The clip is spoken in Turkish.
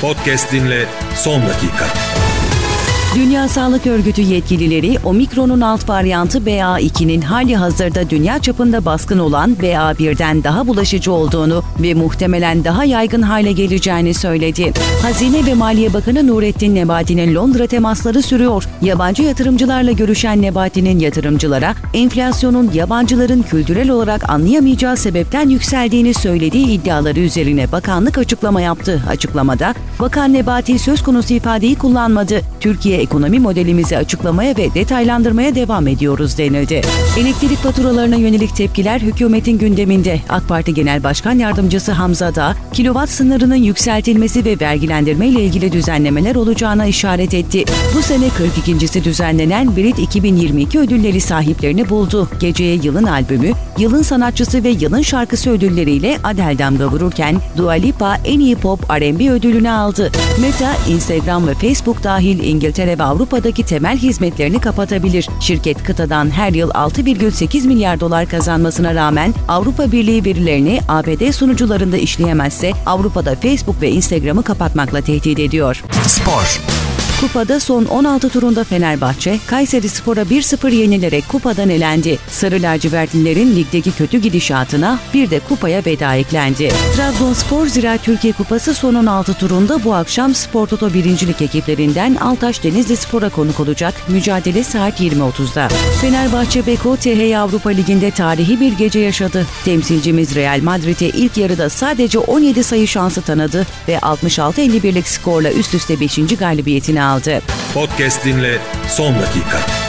Podcast dinle son dakika. Dünya Sağlık Örgütü yetkilileri omikronun alt varyantı BA2'nin hali hazırda dünya çapında baskın olan BA1'den daha bulaşıcı olduğunu ve muhtemelen daha yaygın hale geleceğini söyledi. Hazine ve Maliye Bakanı Nurettin Nebati'nin Londra temasları sürüyor. Yabancı yatırımcılarla görüşen Nebati'nin yatırımcılara enflasyonun yabancıların kültürel olarak anlayamayacağı sebepten yükseldiğini söylediği iddiaları üzerine bakanlık açıklama yaptı. Açıklamada Bakan Nebati söz konusu ifadeyi kullanmadı. Türkiye ekonomi modelimizi açıklamaya ve detaylandırmaya devam ediyoruz denildi. Elektrik faturalarına yönelik tepkiler hükümetin gündeminde. AK Parti Genel Başkan Yardımcısı Hamza Dağ, kilowatt sınırının yükseltilmesi ve vergilendirme ile ilgili düzenlemeler olacağına işaret etti. Bu sene 42.si düzenlenen Brit 2022 ödülleri sahiplerini buldu. Geceye yılın albümü, yılın sanatçısı ve yılın şarkısı ödülleriyle Adele damga vururken Dua Lipa en iyi pop R&B ödülünü aldı. Meta, Instagram ve Facebook dahil İngiltere ve Avrupa'daki temel hizmetlerini kapatabilir. Şirket kıtadan her yıl 6,8 milyar dolar kazanmasına rağmen Avrupa Birliği verilerini ABD sunucularında işleyemezse Avrupa'da Facebook ve Instagram'ı kapatmakla tehdit ediyor. Spor. Kupada son 16 turunda Fenerbahçe, Kayserispor'a 1-0 yenilerek kupadan elendi. Sarı lacivertlilerin ligdeki kötü gidişatına bir de kupaya veda eklendi. Trabzonspor Ziraat Türkiye Kupası son 16 turunda bu akşam Spor Toto 1. Lig ekiplerinden Altaş Denizlispor'a konuk olacak. Mücadele saat 20.30'da. Fenerbahçe Beko TH Avrupa Ligi'nde tarihi bir gece yaşadı. Temsilcimiz Real Madrid'e ilk yarıda sadece 17 sayı şansı tanıdı ve 66-51'lik skorla üst üste 5. galibiyetini aldı. Podcast dinle son dakika.